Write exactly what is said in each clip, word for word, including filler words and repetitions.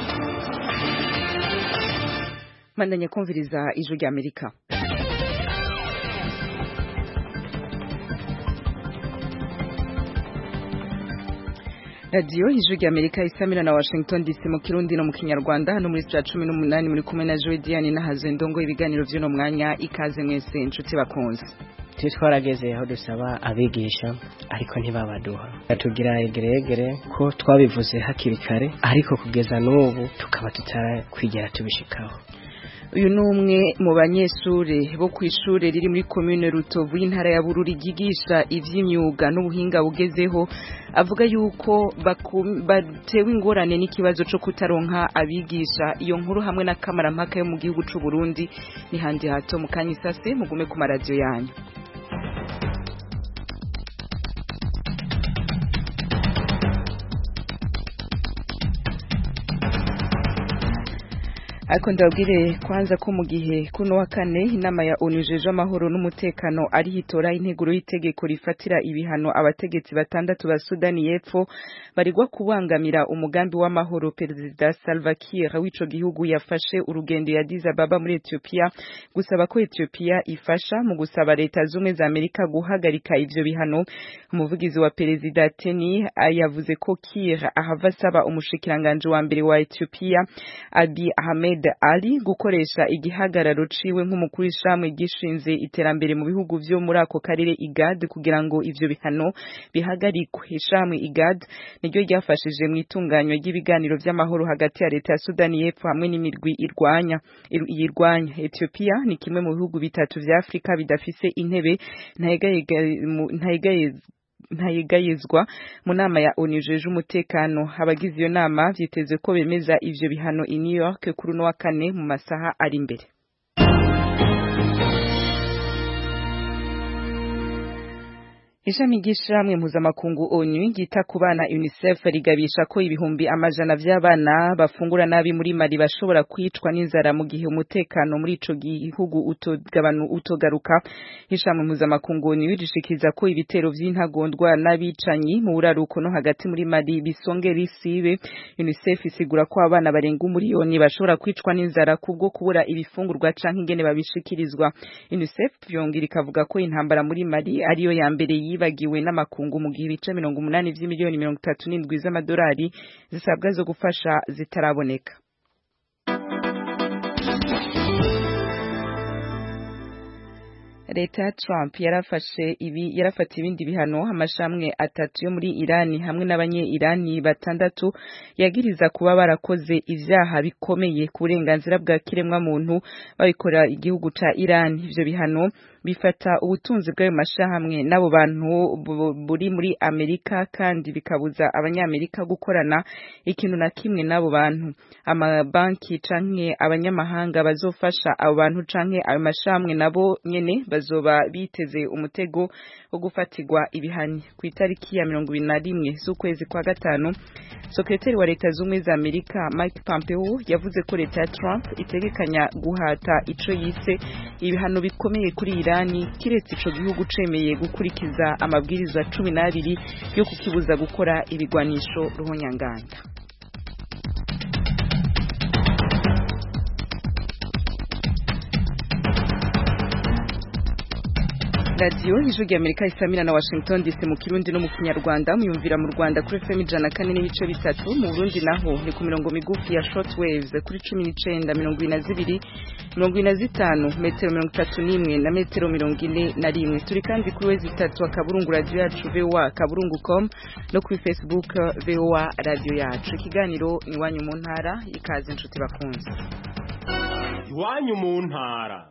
Mandanya kumviriza ijwi rya Amerika. Radio ijwi rya Amerika isamira na Washington D C mu Kirundi no mu Kinyarwanda hano muri cumi n'umunani muri kumwe na Joy Diane na Hazendongo ibiganiro vy'uno mwanya ikaze mwese inshuti bakunze. Twarageze aho dusaba abigisha ariko ntibabaduha batugira egeregere ko twabivuze hakiri kare ariko kugeza n'ubu tukaba tutarakwigera tubishikaho. Uyu numwe mu banyeshure bo kwishure riri muri commune Rutovu y'intara ya Bururi gigisha ivy'imyuga n'ubuhinga bugezeho avuga yuko batewe ingorane n'ikibazo cyo kutaronka abigisha. Iyo nkuru hamwe na kamara mpaka yo mu gihugu c'u Burundi ni handi hato mu kanyisase mugume ku maradio yanyu. Ariko ndabwire kwanza ko mu gihe kuno wa kane inama ya ONU jeje amahoro n'umutekano ari hitora integuro y'itegeko rifatira ibihano abategetsi batandatu ba Sudani y'Epfo barigwa kubangamira umugambi w'amahoro. Perezida Salva Kiir w'ico gihugu yafashe urugendo ya Addis Ababa muri Ethiopia gusaba ko Ethiopia ifasha mu gusaba leta zumwe za Amerika guhagarika ivyo bihano. Umuvugizi wa Perezida Teni yavuze ko Kiir ahava saba umushikiranganje wa mbere wa Ethiopia Abiy Ahmed Ali gukoresha igihagararo ciwe nk'umukuru w'ishamwe gishinze iterambere mu bihugu vyo muri ako karere I G A D kugira ngo ivyo bihano bihagarikwe. Ishamwe I G A D niryo ryafashije mu itunganywa ry'ibiganiro vy'amahoro hagati ya leta ya Sudani y'Epfo hamwe n'imirwi irwanya yirwanya. Ethiopia ni kimwe mu bihugu bitatu vya Afrika bidafise intebe ntayegayeza ntayegayezwa mu nama ya ONU jeje umutekano. Abagize iyo nama vyiteze ko bemeza ivyo bihano I New York kuri no wa kane mu masaha ari imbere. Ishami gishamwe mpuzamakungu ONU gita ku bana UNICEF rigabisha ko ibihumbi amajana vy'abana bafungura nabi muri Mali bashobora kwicwa n'inzara mu gihe umutekano muri ico gihugu utogabanu utogaruka. Ishami mpuzamakungu ONU rishikiza ko ibitero vy'intagondwa n'abicanyi mu buraruko no hagati muri Mali bisongera isibe. UNICEF isigura ko abana barenga umuriyoni bashobora kwicwa n'inzara kubwo kubura ibifungurwa canke ingene babishikirizwa. UNICEF yongera ikavuga ko intambara muri Mali ariyo ya mbere yibagiwe n'amakungu mu gihe ibice mirongo umunani vy'imiliyoni mirongo itatu n'indwi z'amadolari zisabwa zo gufasha zitaraboneka. Leta Trump yarafashe ibi yarafata ibindi bihano amashamwe atatu yo muri Irani hamwe n'abanye Irani batandatu yagiriza kuba barakoze ivyaha bikomeye ku burenganzira bwa kiremwa muntu babikora igihugu ca Irani. Ivyo bihano bifata ubutunzi bw'ayo mashahamwe n'abo bantu buri muri Amerika kandi bikabuza abanyamerika gukorana ikintu na kimwe n'abo bantu. Amabanki canke abanyamahanga bazofasha abo bantu canke ayo mashahamwe nabo nyene bazoba biteze umutego wo gufatirwa ibihani. Ku itariki ya mirongo ibiri na rimwe z'ukwezi kwa gatanu Sekretari wa Leta z'Ubumwe za Amerika Mike Pompeo yavuze ko leta ya Trump itegekanya guhata ico yise ibihano bikomeye kuri Irani kiretse ico gihugu cemeye gukurikiza amabwirizwa cumi n'abiri yo kukibuza gukora ibigwanisho ruhonyanganda. Radio ijwi rya Amerika isamira na Washington D C mu Kirundi no mu Kinyarwanda muyumvira mu Rwanda kuri F M ijana na kane n'ibice bitatu, mu Burundi naho ni ku mirongo migufi ya shortwaves kuri cumi n'icenda mirongo ine na zibiri mirongo ine na zitanu metero mirongo itatu n'imwe na metero mirongo ine na rimwe. Turi kandi kuri wezi itatu akaburungu radio yacu V O A kaburungu com no kuri Facebook V O A radio yacu. Ikiganiro ni wanyu mu ntara, ikaze inshuti bakunze. Iwanyu mu ntara.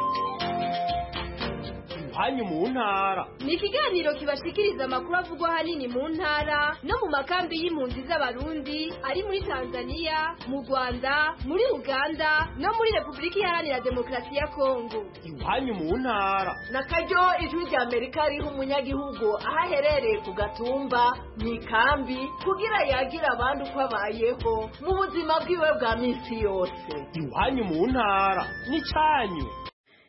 Hanyu mu ntara ni ikiganiro kibashikiriza amakuru avugwa hanini mu ntara no mu makambi y'impunzi z'abarundi ari muri Tanzania, mu Rwanda, muri Uganda no muri Republika Iharanira Demokarasi ya Kongo. Hanyu mu ntara na karyo ijwi rya Amerika riho umunyagihugu ahaherereye ku gatumba mu ikambi kugira yagira abandi uko abayeho mu buzima bwiwe bwa minsi yose. Hanyu mu ntara ni canyu.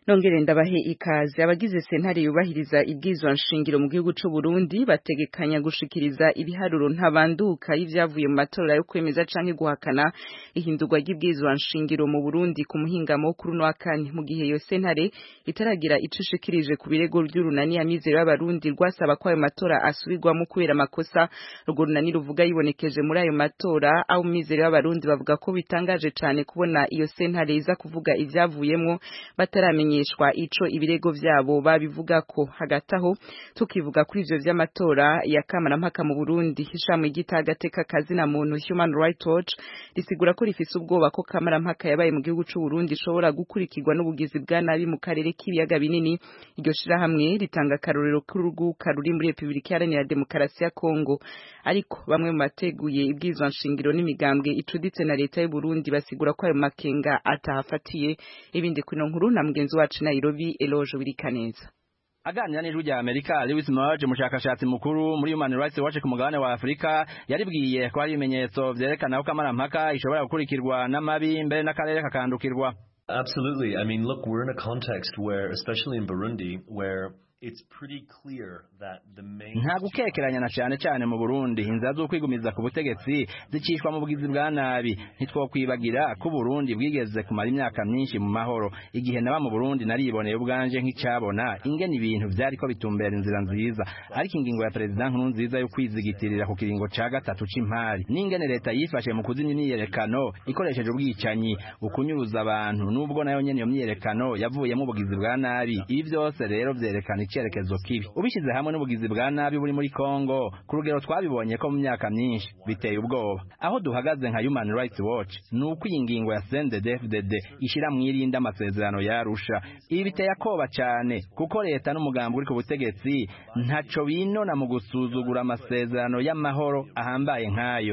Nongere ndabahe ikaze abagize sentare yubahiriza ibwizwa nshingiro mu gihugu c'u Burundi bategekanya gushikiriza ibiharuro ntabanduka y'ivyavuye mu matora yo kwemeza canke guhakana ihindurwa ry'ibwizwa nshingiro mu Burundi ku muhingamo kuri no akane mu gihe yo sentare itaragira ico ishikirije ku birego by'urunani amizero y'abarundi rwasaba ko ayo matora asubirwamo kubera amakosa urwo runani ruvuga yibonekeje muri ayo matora aho mizero y'abarundi bavuga ko bitangaje cane kubona iyo sentare iza kuvuga ivyavuyemwo bataramenye ico ibirego vyabo babivuga ko hagati aho tukivuga kuri ivyo vy'amatora ya kamarampaka mu Burundi hishamwe igitagateka kazi na muntu Human Rights Watch risigura ko rifise ubwoba ko kamarampaka yabaye mu gihugu c'u Burundi ishobora gukurikirwa n'ubugizi bwa nabi mu karere k'ibiyaga binini iryo shira hamwe ritanga karorero k'uruguka ruri muri Republika Iharanira Demokarasi ya Kongo ariko bamwe mu bateguye ibwizwa nshingiro n'imigambwe icuditse na leta y'u Burundi basigura ko ayo makenga atahafatiye ibindi kuno nkuru na mugenzi wacu Nairobi Elojo Birikaneza. Aganira n'ijwi rya Amerika Lewis Murge mushakashatsi mukuru muri Human Rights Watch ku mugabane wa Afrika yaribwiye ko ari ibimenyetso vyerekana ko kamarampaka ishobora gukurikirwa n'amabi mbere n'akarere kakandukirwa. Absolutely. I mean, look, we're in a context where, especially in Burundi, where it's pretty clear that the main nta gukekeranya na cyane cyane mu Burundi inzira zo kwigumiza ku butegetsi zicishwa mu bugizi bwa nabi ntitwokwibagira ko Burundi bwigeze kumara imyaka myinshi mu mahoro igihe naba mu Burundi nariboneye ubwanje nk'icyabona ingene ibintu byari ko bitumbera inzira nziza ariko ingingo ya president nkuru nziza yo kwizigitirira ku kiringo ca gatatu c'impari n'ingene leta yifashe mu kuzimya imyiyerekano ikoresheje ubwicanyi ukunyuruza abantu nubwo nayo nyene iyo myiyerekano yavuyemo ubugizi bwa nabi ibi byose rero vyerekana icyerekezo kibi ubishize hamwe n'ubugizi bwa nabi buri muri Kongo ku rugero twabibonye ko mu myaka myinshi biteye ubwoba aho duhagaze nka Human Rights Watch nuko iyi ngingo ya C N D D F D D ishira mwirinda amasezerano yarusha ibi biteye akoba cyane kuko leta n'umugambi uri ku butegetsi ntaco binona mu gusuzugura amasezerano y'amahoro ahambaye nkayo.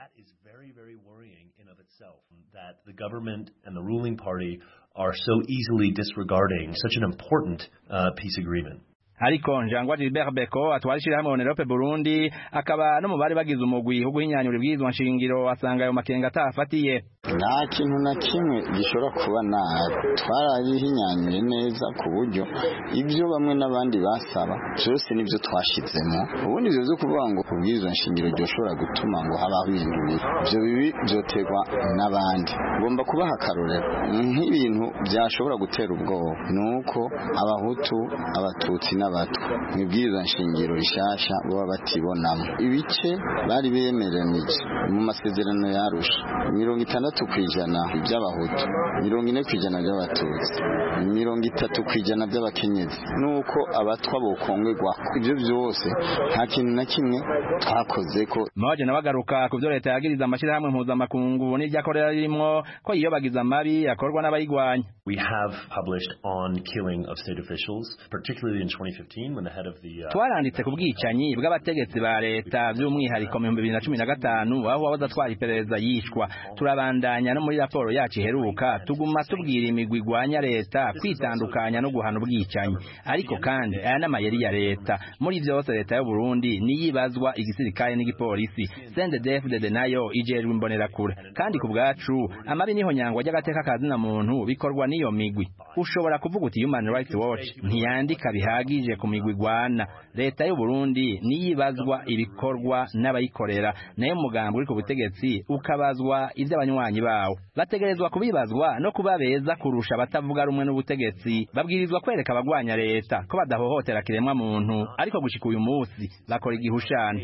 That the government and the ruling party are so easily disregarding such an important uh, peace agreement. Ariko Njangwa Gilbert Beko atwarishira hamwe Onerope Burundi akaba no mu bari bagize umugwi wo guhinyanyura ibwizwa nshingiro asanga ayo makenga atafatiye. Nta kintu na kimwe gishobora kuba nabi twarabihinyanyuye neza ku buryo ibyo bamwe n'abandi basaba byose nibyo twashizemo ubundi byo byo kuvuga ngo kubwizwa nshingiro gyoshobora gutuma ngo habaho ibintu bibi byo bibi byotegwa n'abandi ngomba kubaha akarorero nk'ibintu byashobora gutera ubwoba nuko abahutu abatutsi n'abatwa mwibwizwa nshingiro rishasha baba batibonamo ibice bari bemeranije mu masezerano yarusha mirongo itandatu kwijana by'abahutu mirongo ine kwijana by'abatutsi mirongo itatu kwijana by'abakenyezi nuko abatwa bokongegwa ibyo byose nta kintu na kimwe twakoze ko maje nabagaruka ku byo leta yagiriza amashira hamwe mpuzamakungu n'iryakorera ririmo ko iyo bagize amabi yakorwa n'abayigwanya. We have published on killing of state officials, particularly in twenty fifteen when the head of the uh, twaranditse ku bwicanyi bw'abategetsi ba leta by'umwihariko mu bibiri na cumi na gatanu aho wabaza twari iperereza yishwa turabandanya no muri raporo yacu iheruka tuguma tubwira imigwi igwanya leta kwitandukanya no guhana ubwicanyi ariko kandi aya n'amayeri ya leta muri byose leta y'u Burundi niyibazwa igisirikare n'igipolisi C N D D F D D nayo ijerwe imbonera kure kandi ku bwacu amabi niho nyangwa ry'agateka kazi na muntu bikorwa niyo migwi ushobora kuvuga uti Human Rights Watch ntiyandika bihagije ku migwi igwana leta y'u Burundi niyibazwa ibikorwa n'abayikorera nayo mugambo uri ku butegetsi ukabazwa iby'abanywanyi bawo bategerezwa kubibazwa no kubabeza kurusha batavuga rumwe n'ubutegetsi babwirizwa kwereka abagwanya leta ko badahohotera kiremwa muntu ariko gushika uyu munsi bakora igihushana.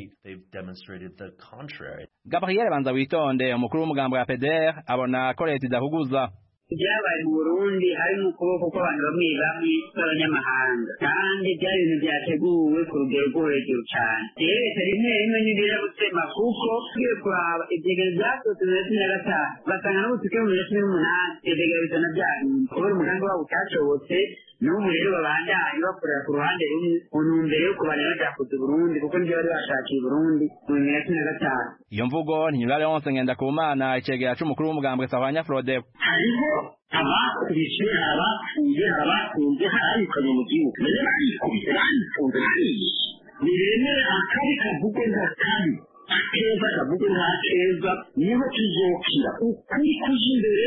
Gabriel Banza witonde umukuru w'umugambo wa P D R abona ko leta idahuguza byabaye mu Burundi harimo ukuboko kw'abantu bamwe bamwe b'abanyamahanga kandi byari ibintu byateguwe ku rugero rwo hejuru cyane rero leta rimwe rimwe n'ibira gutema kuko tugiye kuraba ibyegera byasohotse mu cumi na gatanu basanga n'ubutuke mu cumi n'umunani ibyegera bizana byarindi kubera umugambi wabo utashobotse n'ubu rero babandanye bakorera ku ruhande rumwe ku ntumbero yo kubarira byakoze Burundi kuko nibyo bari bashakiye Burundi mu bibiri na cumi na gatanu. Iyo mvugo ntinyura Leonce Ngendakumana icegera c'umukuru w'umugambwe Sahwanya Frode hariho abakubishe abapfuye abakunze harabikanye mu gihugu mbere barikubise banifunze bariyishe niremere akabi kavugwe nka kabi akeza kavugwe nka keza niho tuzokira ukuri kuja imbere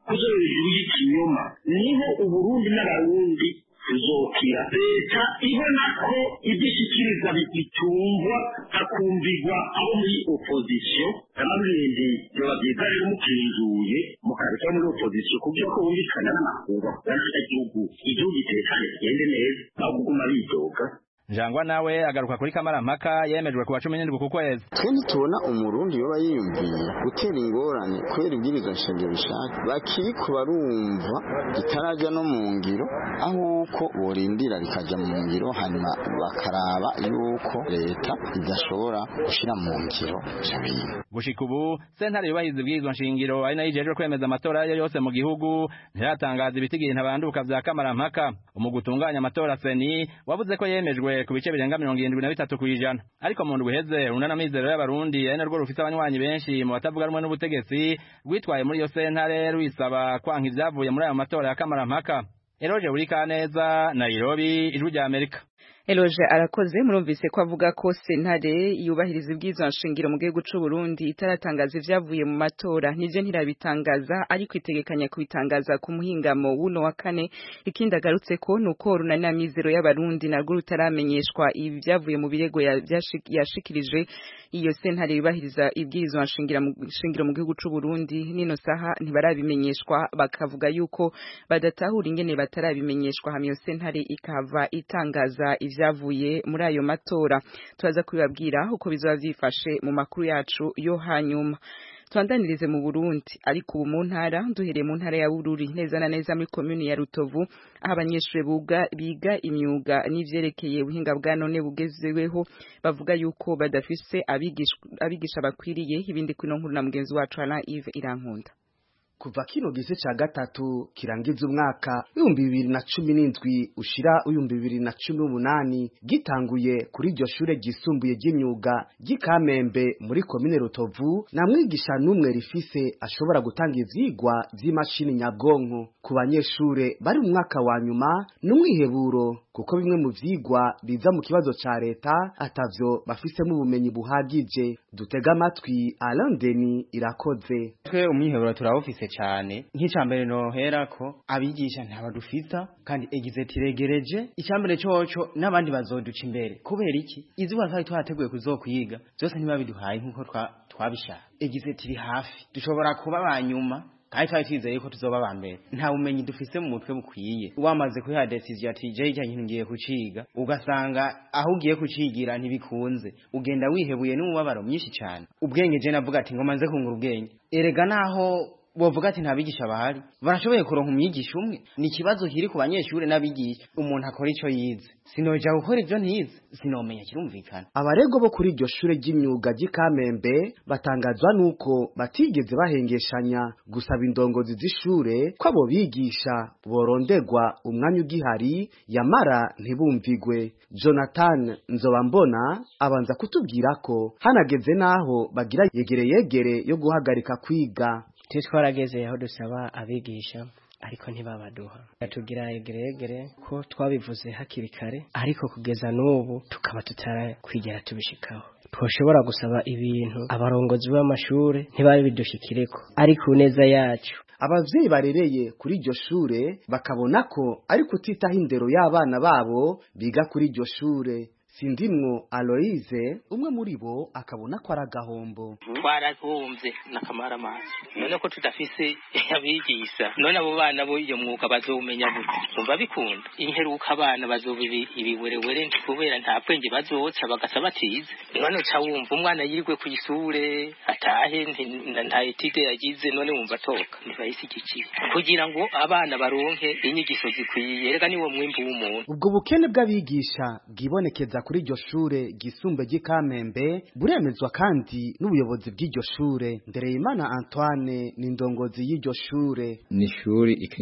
kuzo hejuru y'ikinyoma niho uburundi n'abarundi tuzokira leta ibona ko ibyishikiriza bitumvwa hakumvigwa abo muri opposition n'amabindi yoba byiza rero mukinzuye mukareka muri opposition kugira ko bumvikana n'amakuba y'agihugu igihugu gitekanye kigende neza aho kuguma bidoga. Njangwa nawe agaruka kuri kamarampaka yemejwe kuwa cumi n'indwi ku kwezi. Twe tubona umurundi yoba yiyumviye gutera ingorane kubera ibwirizwa nshingiro bishaka bakiri kubarumva bitaraja no mu ngiro ahuko borindira rikaja mu ngiro hanyuma bakaraba yuko leta idashobora gushira mu ngiro cyabintu. Gushika ubu sentare yubahiza ibwirizwa nshingiro ari nayo ijeje kwemeza amatora yose mu gihugu ntiratangaza ibitigiye ntabanduka vya kamarampaka. Umugutunganya amatora seni wavuze ko yemejwe ku bice birenga mirongo irindwi na bitatu kwijana ariko mu ndwi heze runana mizero y'abarundi ari narwo rufite abanywanyi benshi mu batavuga rumwe n'ubutegetsi rwitwaye muri iyo sentare rwisaba kwanka ivyavuye muri ayo matora ya kamarampaka. Eroje Burikaneza, Nairobi, Ijwi rya Amerika. Eloge arakoze murumvise ko avuga ko sentare yubahiriza ibwirizwa nshingiro mu gihugu c'u Burundi itaratangaza ivyavuye mu matora nivyo ntirabitangaza ariko itegekanya kubitangaza ku muhingamo wuno wa kane. Ikindi agarutse ko nuko runana mizero y'abarundi narwo rutaramenyeshwa ivyavuye mu birego yashikirije iyo sentare yubahiriza ibwirizwa nshingiro mu gihugu c'u Burundi nino saha ntibarabimenyeshwa bakavuga yuko badatahura ingene batarabimenyeshwa hamwe sentare ikava itangaza ivyavuye muri ayo matora. Turaza kubibabwira uko bizoba vyifashe mu makuru yacu yo hanyuma. Twandanirize mu Burundi ariko ubu mu ntara duhereye mu ntara ya Bururi neza na neza muri commune ya Rutovu aho abanyeshuri buga biga imyuga n'ivyerekeye ubuhinga bwa none bugezweho bavuga yuko badafise abigisha abigisha bakwiriye. Ibindi kwino nkuru na mugenzi wacu Alain Yves Irankunda. Kuva kino gice ca gatatu kirangiza umwaka w'ibihumbi bibiri na cumi n'indwi ushira w'ibihumbi bibiri na cumi n'umunani gitanguye kuri iryo shure ryisumbuye ry'imyuga ry'Ikamembe muri komine Rutovu na mwigisha n'umwe rifise ashobora gutanga ivyigwa vy'imashini nyabwonko ku banyeshure bari mu mwaka wa nyuma n'umwiheburo kuko bimwe mu vyigwa biza mu kibazo ca leta atavyo bafisemo ubumenyi buhagije. Dutega amatwi Alain Denis Irakoze. Twe umwiheburo turawufise cyane nk'icambere no herako abigisha ntabadufita kandi egize tiregereje icambere coco n'abandi bazoduca imbere kubera iki izuba twari twateguye kuzokwiga byose ntibabiduhaye nkuko twabishaka egize tiri hafi dushobora kuba banyuma kandi twari twizeye ko tuzoba bambere nta bumenyi dufise mu mutwe bukwiye wamaze kuya decision ati je cyane ngiye kuciga ugasanga aho ugiye kucigira ntibikunze ugenda wihebuye n'umubabaro myinshi cyane ubwenge je navuga ati ngo manze kungura ubwenge erega naho bovuga ati ntabigisha bahari barashoboye kuronka umwigisha umwe ni kibazo kiri ku banyeshure n'abigisha umuntu akora ico yize sinoja gukora ivyo ntize sinomenya kirumvikana. Abarego bo kuri iryo shure ry'imyuga ry'Ikamembe batangazwa nuko batigeze bahengeshanya gusaba indongozi z'ishure ko abo bigisha borondegwa umwanya ugihari yamara ntibumvigwe. Jonathan Nzobambona abanza kutubwira ko hanageze naho bagira yegere yegere yo guhagarika kwiga. Twarageze aho dusaba abigisha ariko ntibabaduha yatugira egeregere ko twabivuze hakiri kare ariko kugeza n'ubu tukaba tutara kwigera tubishikaho. Twoshobora gusaba ibintu abarongozi b'amashure ntibabe bidushikireko ariko neza yacu. Abavyeyi barereye kuri iryo shure bakabona ko ari kutitaho indero y'abana babo biga kuri iryo shure. Sindimwo Aloise umwe muri bo akabona ko aragahombo. Twarahomvye nakamara amazi none ko tudafise abigisha none abo bana bo iyo mwuga bazomenya gute umva bikunda inheruka abana bazobibi ibiwerewere kubera nta bwenge bazoca bagasa batize none ca wumva umwana yirwe ku ishure atahe nta etide yagize none wumva toka ntibahise igiki kugira ngo abana baronke inyigisho zikwiye rega niwo mwimbu w'umuntu. Ubwo bukene bw'abigisha bwibonekeza kuri iryo shure gisumbe ry'Ikamembe buremezwa kandi n'ubuyobozi bw'iryo shure. Ndereyimana Antoine ni ndongozi y'iryo shure. Ni shuri ikenye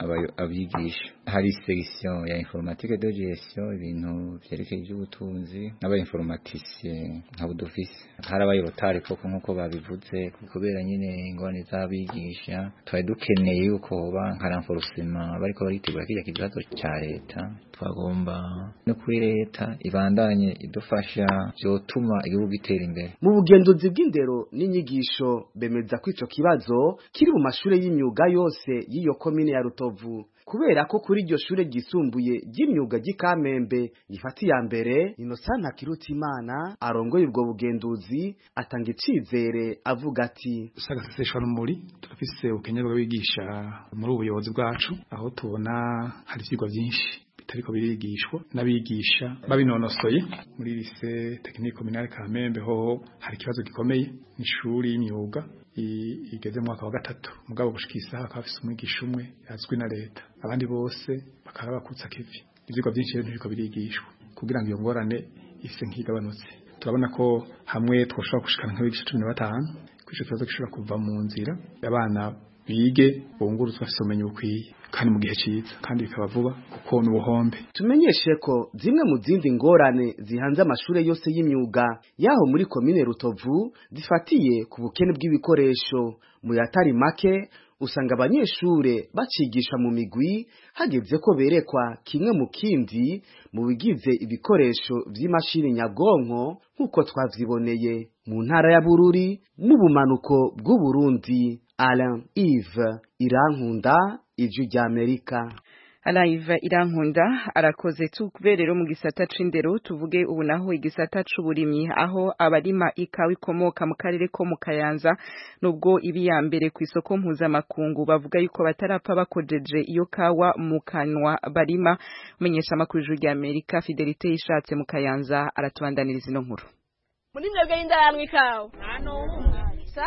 abigisha hari section ya informatique de gestion ibintu vyerekeye iby'ubutunzi n'aba informaticien ntabwo dufise hari abayirotari koko nkuko babivuze kubera nyine ingone z'abigisha twari dukeneye yuko ba nka renforcement bariko baritegura kijya kibazo cya leta twagomba no kuri leta ibandanye idufasha byotuma igihugu gitera imbere. Mu bugenduzi bw'indero n'inyigisho bemeza ko ico kibazo kiri mu mashure y'imyuga yose y'iyo komine ya Rutovu kubera ko kuri iryo shure gisumbuye ry'imyuga gikamembe gifati ya mbere Innocent Kirutimana arongoye ubwo bugenduzi atanga icizere avuga ati sagaseseshwa n'umuri turafise ukenyero bigisha muri ubuyobozi bwacu aho tubona hari ivyigwa byinshi bitariko birigishwa n'abigisha babinonosoye muri lycée technique communale Kamembe ho hari ikibazo gikomeye n'ishuri y'imyuga igeze mu mwaka wa gatatu mugabo gushikisa hakafise umwigisha umwe yazwi na leta abandi bose bakaba bakutsa kivi ivyigwa byinshi biriko birigishwa kugira ngo iyo ngorane ise nkigabanutse turabona ko hamwe twoshobora gushikana nk'abigisha cumi na batanu kwico kibazo gishobora kuva mu nzira abana bige bunguruzwa bafise ubumenyi bukwiye kandi mu gihe ciza kandi bikaba vuba kuko n'ubuhombe. Tumenyeshe ko zimwe mu zindi ngorane zihanze amashure yose y'imyuga yaho muri komine Rutovu zifatiye ku bukene bw'ibikoresho mu yatari make usanga abanyeshure bacigisha mu migwi hageze ko berekwa kimwe mu kindi mu bigize ibikoresho vy'imashini nyabwonko nkuko twavyiboneye mu ntara ya Bururi mu bumanuko bw'u Burundi. Alain Yves Irankunda ijwi rya Amerika. Alaiva Irankunda arakoze tukuberero mu gisata c'indero tuvuge ubu naho igisata c'uburimyi aho abarima ikawa ikomoka mu karere ko mu Kayanza nubwo ibi ya mbere ku isoko mpuzamakungu bavuga yuko batarapfa bakojeje iyo kawa mu kanwa barima. Menyesha makuru ijwi rya Amerika Fidelite ishatse mu Kayanza aratubandaniriza ino nkuru. Muri mwebwe y'indaramwe ikawa hano sa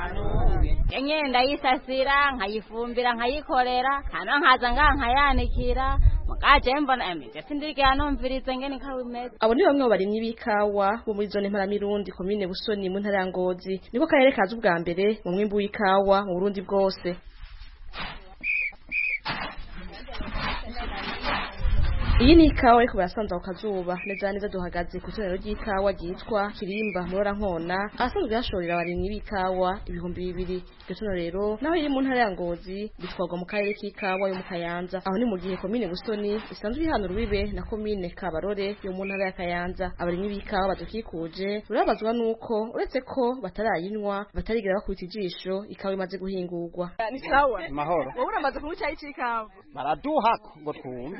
Enye ndayisasira nkayifumbira nkayikorera hano nkaza nkankayanikira mukaje mbona amije sindike yanomvirize ngene kawimeze. Abo ni bamwe barimye bikawa bo muri zone Mparamirundi komine Busoni mu ntara ya Ngozi niko karere kaza ubwa mbere mu mwimbu w'ikawa mu Burundi bwose. Iyi ni ikawa ariko barasanza ku kazuba neza neza duhagaze ku tonero ry'ikawa ryitwa Kirimba murora nkona asanzwe yashorera abarimyi b'ikawa ibihumbi bibiri. Iryo tono rero naho iri mu ntara ya Ngozi bitwagwa mu karere k'ikawa yo mu Kayanza aho ni mu gihe komine Busoni isanzwe ihana urubibe na komine Kabarore yo mu ntara ya Kayanza. Abarimyi b'ikawa badukikuje urabazwa nuko uretse ko batarayinywa batarigera bakubita ijisho ikawa imaze guhingurwa. Ni sawa mahoro wowe uramaze kubuca y'ikawa baraduha ngo twumve.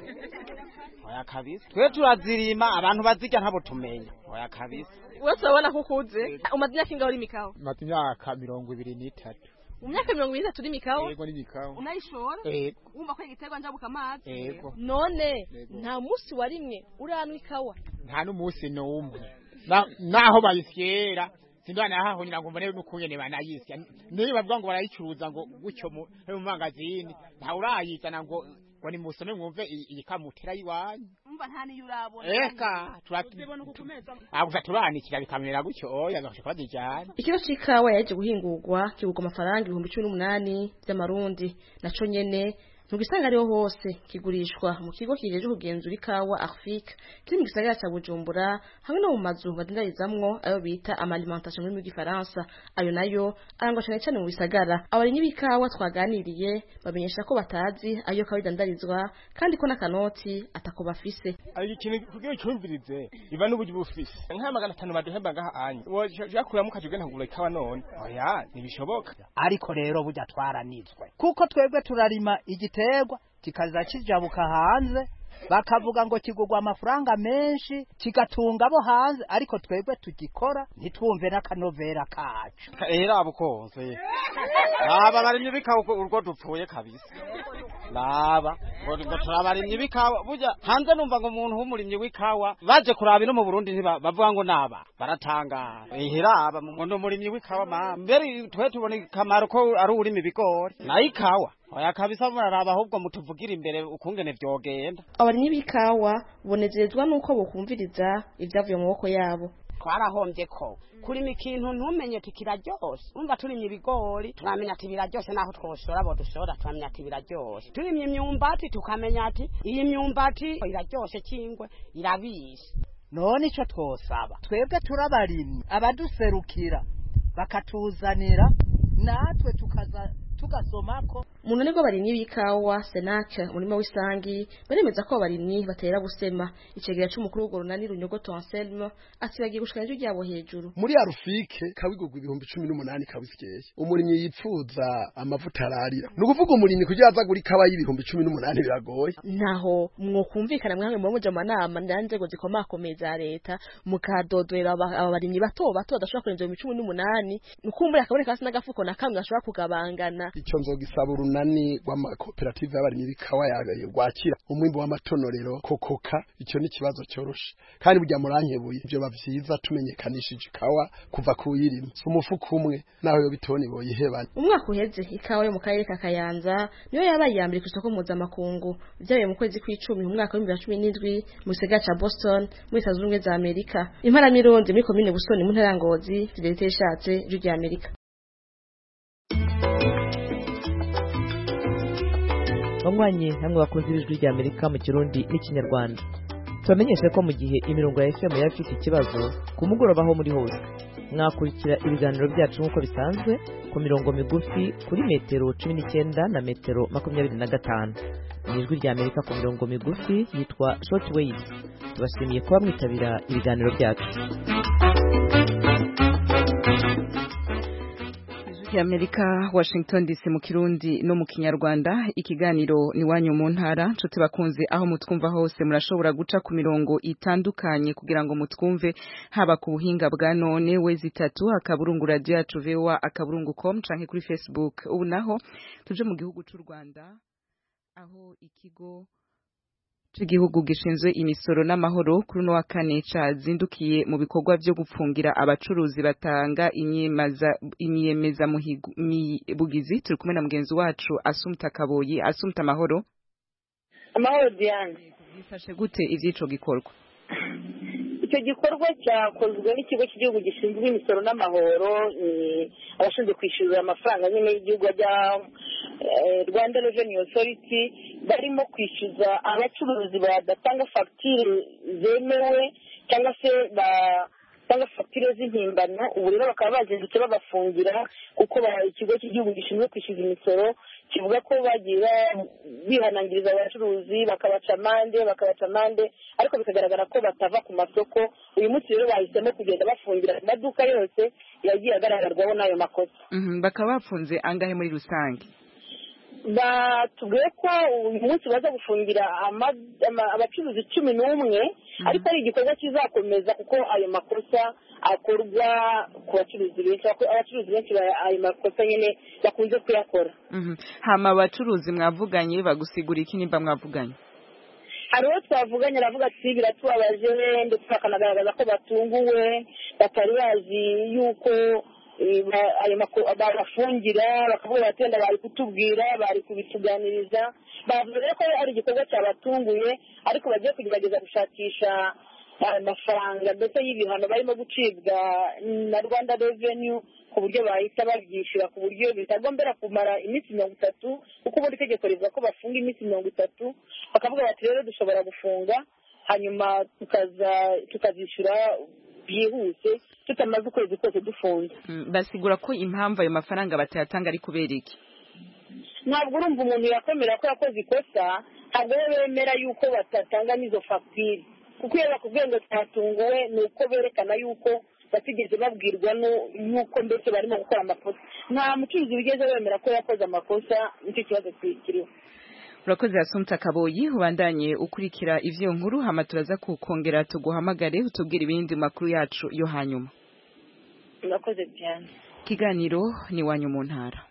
Oya kabisa twe turazirima abantu bazirya ntabo tumenya. Oya kabisa wese abona kukuze umaze imyaka ingaho uri mikawa? Maze imyaka mirongo ibiri n'itatu. Umyaka mirongo ibiri n'itatu uri mikawa? Yego ni mikawa. Unayishora? Yego. Wumva ko igiterwa njabuka amazi? Yego. None nta musi warimwe uranwa ikawa? Nta n'umusi n'umwe naho bayisyera sindwana yaho nyina ngo mbone n'ukungene banayisya niyo bavuga ngo barayicuruza ngo gucyo mu magazine nta urayizana ngo wani musome mwumve iyikamutera yiwanyu umva ntani yurabona eka turatubona kukumeza aguza turanikira bikamera gucyo oya gashaka dijana. Ikiro c'ikawa yaje guhingurwa kigugwa amafaranga ibihumbi cumi n'umunani by'amarundi naco nyene Nugisanga ariho hose kigurishwa mu kigo kijeje kugenzura ikawa Afrique kiri mu gisagara cya Bujumbura hamwe no mu mazu badendarizamwo ayo bita amalimentation muri gifaransa ayo nayo arangwa cyane cyane mu bisagara. Abarinyi b'ikawa twaganiriye bamenyesha ko batazi ayo kawa idandarizwa kandi ko nakanoti atako bafise. Ayo kintu kugira cyumvirize iba n'ubuji bufise nka magana atanu baduhemba ngaha anyi yakura mu kajugena ngura ikawa none oya nibishoboka ariko rero burya twaranizwe kuko twebwe turarima igite tegwa kikaza kijabuka hanze bakavuga ngo kigugwa amafaranga menshi kigatunga abo hanze ariko twebwe tugikora ntitwumve n'akanovera kacu era abukonze aba barimye bikawa urwo dupfuye kabisa laba ngo turabarimye bikawa burya hanze numva ngo umuntu w'umurimye w'ikawa baje kuraba ino mu Burundi bavuga ngo naba baratangara ehera mu ndo murimye w'ikawa ma mbere twe tubone kamaro ko ari urimi bigori na ikawa oya kabisa muraraba ahubwo mutuvugira imbere ukungene vyogenda. Abarimyi b'ikawa bonezezwa nuko bokumviriza ivyavuye mu maboko yabo. twarahombye ko kurima ikintu ntumenye ati kiraryoshe umva turimye ibigori turamenya ati biraryoshe naho twoshora bo dushora turamenya ati biraryoshe turimye imyumbati tukamenya ati iyi myumbati iraryoshe kingwe irabishe none ico twosaba twebwe turabarimye abaduserukira bakatuzanira natwe tukaza tugasomako umuntu nibwo barimye b'ikawa senake umurima w'isangi baremeza ko abarimyi batera busema icegera c'umukuru w'urwo runani Runyogoto Anselme ati bagiye gushikana ivyo ryabo hejuru muri arufike kabigurwa ibihumbi cumi n'umunani kabisikeye umurimyi yipfuza amavuta ararira ni ukuvuga umurimyi kugira azagura ikawa y'ibihumbi cumi n'umunani biragoye ntaho mwokumvikana mwamwe mu muja manama ndanzego zikomakomeye za leta mukadodwera abarimyi bato bato badashobora kurenza ibihumbi cumi n'umunani nukumbura akaboneka hasi n'agafuko na kamwe ashobora kugabangana icyo nzogisaba urunani rw'amakoperative y'abarimyi b'ikawa rwakira umwimbu w'amatonorero kokoka icyo ni ikibazo cyoroshe kandi burya murankebuye ibyo bavyiza tumenyekanishije ikawa kuva kuyirima si umufuka umwe naho yo bitoni boyihebana umwaka uheze ikawa yo mu karere ka Kayanza niyo yabaye ya mbere ku isoko mpuzamakungu byabaye mu kwezi kw'icumi mu mwaka wa bibiri na cumi n'indwi mu gisagara ca Boston muri Leta Zunze Ubumwe za Amerika impara mironzi muri komine Busoni mu ntara ya Ngozi Fidelite Yashatse ijwi rya Amerika. banywanyi namwe bakunze ijwi rya Amerika mu Kirundi n'ikinyarwanda tubamenyeshe ko mu gihe imirongo ya F M yari ifite ikibazo ku mugoroba aho muri hose mwakurikira ibiganiro byacu nk'uko bisanzwe ku mirongo migufi kuri metero cumi n'icyenda na metero makumyabiri na gatanu mu ijwi rya Amerika ku mirongo migufi yitwa short waves tubashimiye kuba mwitabira ibiganiro byacu. Amerika Washington D C mu Kirundi no mu Kinyarwanda ikiganiro ni wanyu mu ntara nshuti bakunze aho mutwumva hose murashobora guca ku mirongo itandukanye kugira ngo mutwumve haba ku buhinga bwa none wezi itatu akaburungu radio yacu V O A akaburungu com canke kuri Facebook. Ubu naho tuje mu gihugu cy'u Rwanda aho ikigo cy'igihugu gishinzwe imisoro n'amahoro kuri no wa kane cazindukiye mu bikorwa byo gupfungira abacuruzi batanga inyemaza inyemeza bugizi turi kumwe na mugenzi wacu Asumta Kaboyi. Asumta amahoro. Amahoro Diane. Bifashe gute ivyico gikorwa? Icyo gikorwa cyakozwe n'ikigo cy'igihugu gishinzwe imisoro n'amahoro abashinzwe kwishyurira amafaranga nyine y'igihugu ajya Rwanda Revenue Authority barimo kwishyuza abacuruzi badatanga fagitire zemewe cyangwa se batanga fagitire z'impimbano. Ubu rero bakaba bazindutse babafungira kuko ikigo cy'igihugu gishinzwe kwishyuza imisoro kivuga ko bagiye bihanangiriza abacuruzi bakabaca amande bakabaca amande ariko bikagaragara ko batava ku masoko. Uyu munsi rero bahisemo kugenda bafungira amaduka yose yagiye agaragarwaho n'ayo makosa. Mhm, bakaba bafunze angahe muri rusange? Batubwiye ko uyu munsi baza gufungira abacuruzi cumi n'umwe ariko ari igikorwa kizakomeza kuko ayo makosa akorwa ku bacuruzi benshi abacuruzi benshi ayo makosa nyine bakunze kuyakora. Hama abacuruzi mwavuganye bagusigura iki nimba mwavuganye? hari uwo twavuganye aravuga ati biratubabaje ndetse bakanagaragaza ko batunguwe batari bazi yuko ayo bafungira bakavuga bati wenda bari kutubwira bari kubituganiriza bavuze ko ari igikorwa cyabatunguye ariko bagiye kugerageza gushakisha amafaranga ndetse y'ibihano barimo gucibwa na Rwanda Revenue ku buryo bahita babyishyura ku buryo bitagombera kumara iminsi mirongo itatu kuko ubundi itegeko rivuga ko bafunga iminsi mirongo itatu bakavuga bati rero dushobora gufunga hanyuma tukaza tukazishyura byihuse tutamaze ukwezi kose dufunze. Basigura ko impamvu ayo mafaranga batayatanga ari kubera iki? Ntabwo urumva umuntu yakwemera ko yakoze ikosa ntabwo bemera yuko batatanga n'izo fagitire kuko iyo bakubwiye ngo twatunguwe ni uko berekana yuko batigeze babwirwa n'uko mbese barimo gukora amakosa. Nta mucuruzi wigeze wemera ko yakoze amakosa nicyo kibazo kiriho. Urakoze Asumta Kaboyi ubandanye ukurikira ivyo nkuru hama turaza kukongera tuguhamagare utubwira ibindi makuru yacu yo hanyuma. Urakoze cyane. Kiganiro ni wanyu mu ntara.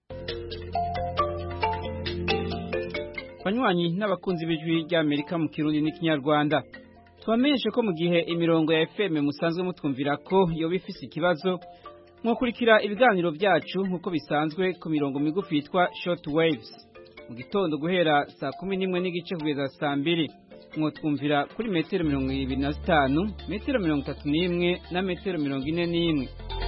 Banywanyi n'abakunzi b'ijwi rya Amerika mu Kirundi n'ikinyarwanda twamenyeshe ko mu gihe imirongo ya F M musanzwe mutwumvira ko yo bifise ikibazo mwakurikira ibiganiro byacu nkuko bisanzwe ku mirongo migufi yitwa short waves mu gitondo guhera saa kumi n'imwe n'igice kugeza saa mbiri mwotwumvira kuri metero mirongo ibiri na zitanu, metero mirongo itatu n'imwe na metero mirongo ine n'imwe.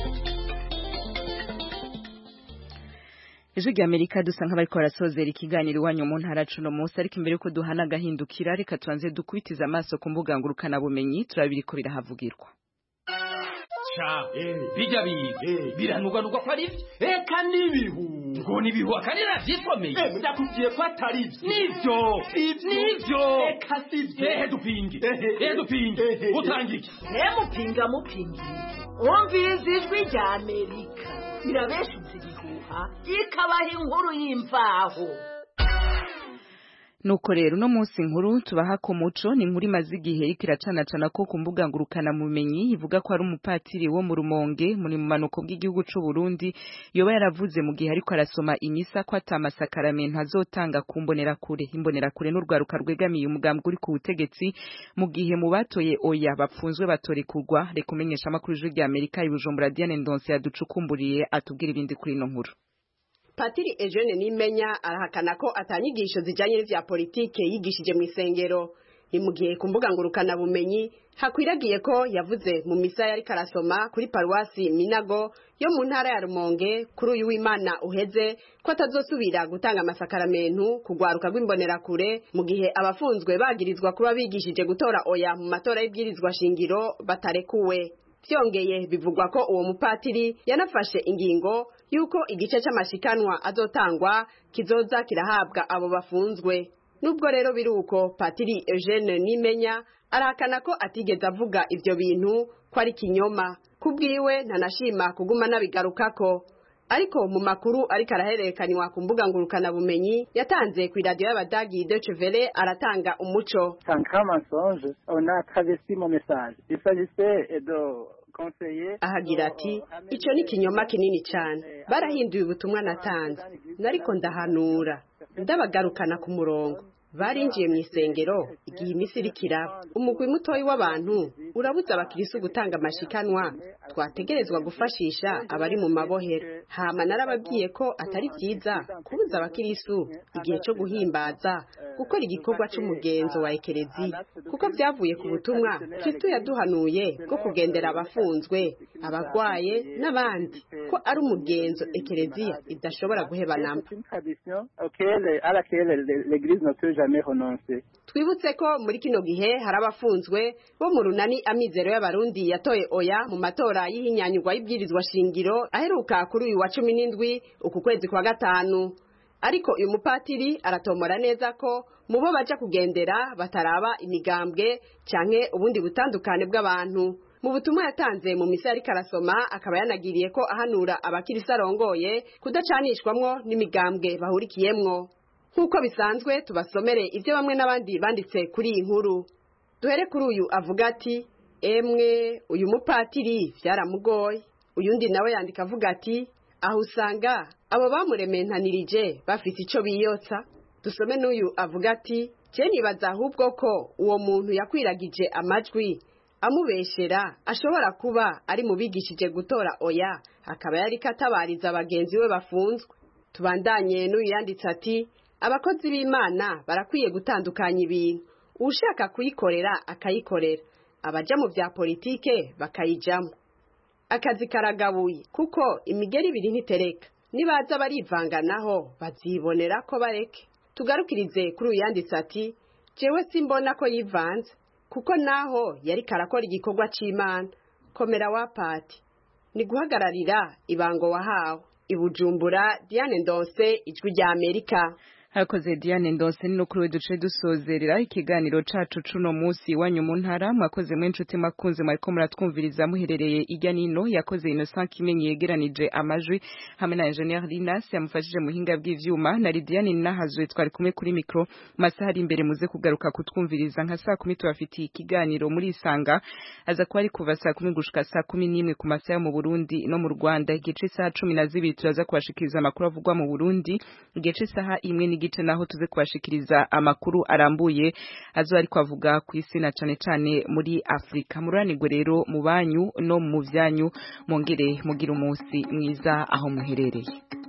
Ijwi ry'Amerika dusa nk'abariko barasozera ikiganiro iwanyu mu ntara cuno munsi, ariko imbere yuko duhana agahindukira reka tubanze dukubitiza amaso ku mbuga ngurukana bumenyi turabira ko birahavugirwa. Cha bijya biga biranugwanugwa ko ari eka nibihu ngo nibihu akanira vyisomeye ndakubwiye ko atari nivyo nivyo eka sivyo ehe dupinge ehe dupinge utangike he mupinga mupingi umviriza ijwi rya Amerika irabeshuza ibihuha ikabaha inkuru y'imvaho. Nuko rero no munsi nkuru tubaha ko muco ni nkuru imaze igihe ikiracanacana ko ku mbuga ngurukana mumenyi ivuga ko ari umupatiri wo mu Rumonge muri mu manuko bw'igihugu c'u Burundi yoba yaravuze mu gihe ariko arasoma imisa ko atamasakaramentu azotanga kumbonera kure imbonera kure n'urwaruka rwegamiye umugambwe uri ku butegetsi mu gihe mu batoye oya bapfunzwe batorekurwa. Reka umenyesha amakuru y'Ijwi ry'Amerika i Bujumbura Diane Ndonse yaducukumburiye atubwira ibindi kuri ino nkuru. Patiri Eugene Nimenya arahakana ko atanyigisho zijanye n'ivya politike yigishije mu isengero. Ni mu gihe ku mbuga ngurukana bumenyi hakwiragiye ko yavuze mu misa yari karasoma kuri paruwasi Minago yo mu ntara ya Rumonge kuri uyu w'Imana uheze ko atazosubira gutanga amasakaramentu kugwaruka rw'imbonera kure mu gihe abafunzwe bagirizwa kuba bigishije gutora oya mu matora y'ibwirizwa shingiro batarekuwe. Vyongeye bivugwa ko uwo mupatiri yanafashe ingingo yuko igice c'amashikanwa azotangwa kizoza kirahabwa abo bafunzwe. Nubwo rero biruko Patiri Eugene Nimenya arahakana ko atigeze avuga ivyo bintu ko ari kinyoma. Kubwiwe ntanashima kuguma nabigarukako. Ariko mu makuru ariko arahererekanywa ku mbuga ngurukana bumenyi yatanze ku radio y'Abadagi Deutsche Welle aratanga umuco. Sans grand mensonge, on a travesti mon message. Il s'agissait de ahagira ati ico ni kinyoma kinini cyane barahinduye ubutumwa natanze nariko ndahanura ndabagarukana ku murongo barinjiye mu isengero igihe imisiri kiraba umugwi mutoyi w'abantu urabuza abakirisu gutanga amashikanwa twategerezwa gufashisha abari mu mabohero. Hama narababwiye ko atari byiza kubuza abakirisu igihe cyo guhimbaza gukora igikorwa c'umugenzo wa ekereziya kuko byavuye ku butumwa Kristo yaduhanuye bwo kugendera abafunzwe abagwaye n'abandi ko ari umugenzo ekereziya idashobora guheba namba. Twibutse ko muri kino gihe hari abafunzwe bo mu runani amizero y'abarundi yatoye oya mu matora y'ihinyanyurwa y'ibwirizwa shingiro aheruka kuri uyu wa cumi n'indwi uku kwezi kwa gatanu. Ariko uyu mupatiri aratomora neza ko mu bo baja kugendera bataraba imigambwe canke ubundi butandukane bw'abantu. Mu butumwa yatanze mu misa ariko arasoma akaba yanagiriye ko ahanura abakirisa arongoye kudacanishwamwo n'imigambwe bahurikiyemwo. Nkuko bisanzwe tubasomere ivyo bamwe n'abandi banditse kuri iyi nkuru. Duhere kuri uyu avuga ati emwe uyu mupatiri vyaramugoye. Uyundi nawe yandika avuga ati aho usanga abo bamurementanirije bafite ico biyotsa. Dusome n'uyu avuga ati je nibaza ahubwo ko uwo muntu yakwiragije amajwi amubeshera ashobora kuba ari mu bigishije gutora oya akaba yari katabariza abagenzi we bafunzwe. Tubandanye n'uyu yanditse ati abakozi b'Imana barakwiye gutandukanya ibintu. Ushaka kuyikorera akayikorera, abaja mu vya politike bakayijamo. Akazi karagabuye kuko imigeri ibiri ntitereka. Nibaza barivanganaho bazibonera ko bareke. Tugarukirize kuri uyanditse ati jewe simbona ko yivanze kuko naho yari karakora igikorwa c'Imana. Komera wa pati ni guhagararira ibango wahawe. Ibujumbura Diane Ndonse ijwi rya Amerika. Hakoze Diane Ndonse no kuri we duce dusozerera ikiganiro cacu cuno musi wanyu mu ntara. Mwakoze mwe nshuti makunze mwariko muratwumviriza muherereye irya nino. Yakoze Innocent Kimenyi yegeranije amajwi hamwe na Engineer Linas yamufashije muhinga bw'ivyuma na Diane Nahazwe twari kumwe kuri micro. Masaha ari imbere muze kugaruka kutwumviriza nka saa kumi tubafitiye ikiganiro muri Isanga aza kuba ari kuva saa kumi gushika saa kumi n'imwe ku masaha yo mu Burundi no mu Rwanda. Igice saa cumi na zibiri turaza kubashikiriza amakuru avugwa mu Burundi. Igice saha imwe ni gice naho tuze kubashikiriza amakuru arambuye azo ari kwavuga ku isi na cane cane muri Afrika. Muranirwe rero mu banyu no mu vyanyu mongere mugira umunsi mwiza aho muherereye.